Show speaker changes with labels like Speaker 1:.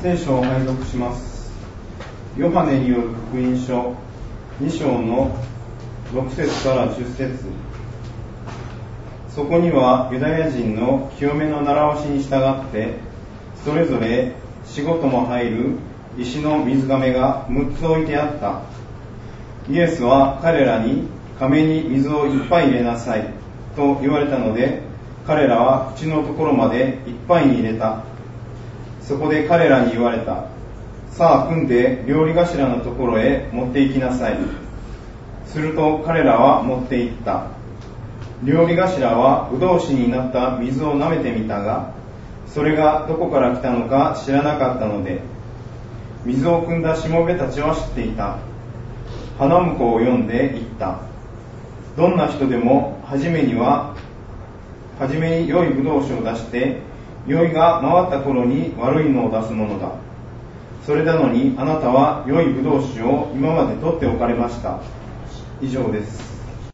Speaker 1: 聖書を拝読します。ヨハネによる福音書2章の6節から10節。そこにはユダヤ人の清めの習わしに従ってそれぞれ仕事も入る石の水甕が6つ置いてあった。イエスは彼らに甕に水をいっぱい入れなさいと言われたので、彼らは口のところまでいっぱいに入れた。そこで彼らに言われた。さあ汲んで料理頭のところへ持って行きなさい。すると彼らは持って行った。料理頭はブドウ酒になった水を舐めてみたが、それがどこから来たのか知らなかったので、水を汲んだしもべたちは知っていた。花婿を読んで言った。どんな人でも初めに良いブドウ酒を出して、酔いが回った頃に悪いのを出すものだ。それなのにあなたは良いブドウ酒を今まで取っておかれました。以上です。